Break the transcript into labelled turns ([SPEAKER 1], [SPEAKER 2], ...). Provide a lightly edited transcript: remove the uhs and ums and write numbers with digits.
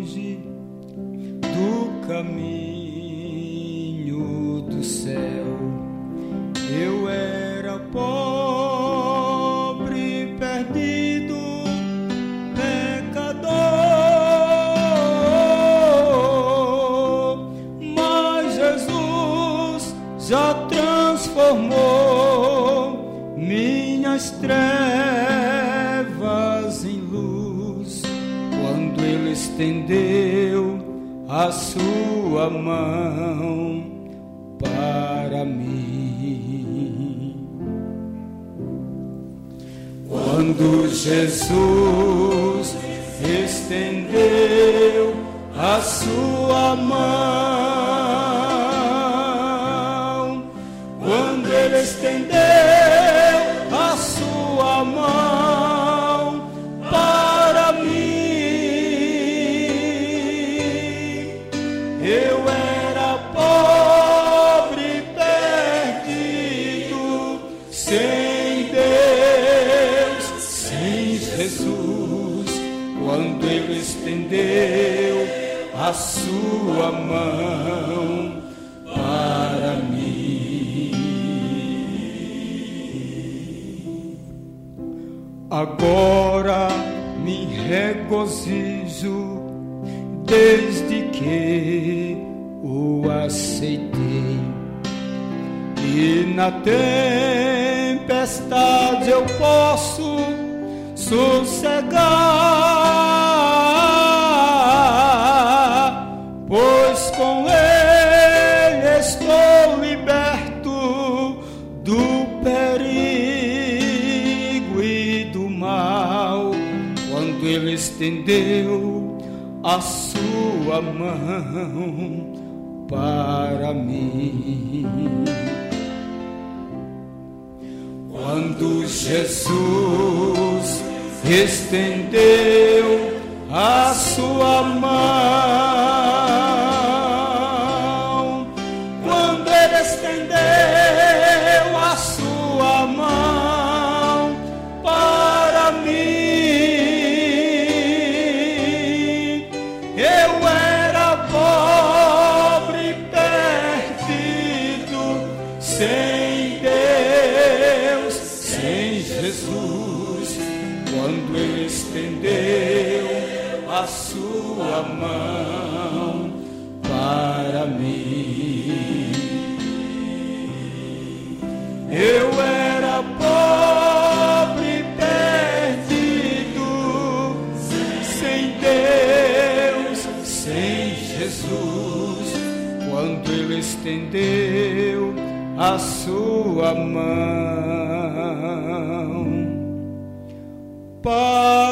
[SPEAKER 1] longe do caminho do céu. Eu era pobre, perdido, pecador, mas Jesus já transformou minhas trevas em luz, quando Ele estendeu a sua mão para mim. Quando Jesus estendeu a sua mão, quando Ele estendeu a sua mão para mim, eu era pobre, perdido, sem Deus, sem Jesus. Quando Ele estendeu a sua mão para mim. Agora me regozijo desde que o aceitei, e na tempestade eu posso sossegar, pois com Ele estou liberto do perigo e do mal. Quando Ele estendeu a sua mão para mim, quando Jesus estendeu a sua mão, quando Ele estendeu a sua mão para mim, eu era pobre, perdido, sem Deus, sem Jesus. Quando Ele estendeu a sua mão para mim, eu era pobre, perdido, sem Deus, sem Jesus. Quando Ele estendeu a sua mão para